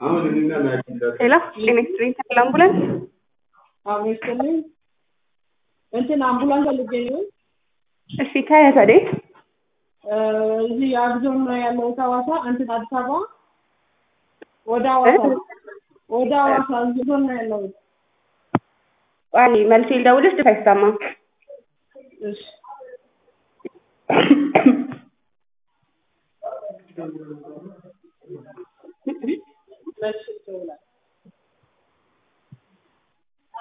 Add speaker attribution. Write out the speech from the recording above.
Speaker 1: ሄሎ ኤሌክትሪክ አምቡላንስ
Speaker 2: አብስተልኝ እንትን አምቡላንስ አልገኘው።
Speaker 1: እሺ ከየት ወዴት?
Speaker 2: እዚህ አግዞን ነው ያለው ታዋሳ እንትን አዲስ አበባ ወደ ሐዋሳ አግዞን ነው ያለው።
Speaker 1: አይ መልስ ልደውልሽ አይሰማ።
Speaker 2: እሺ እሺ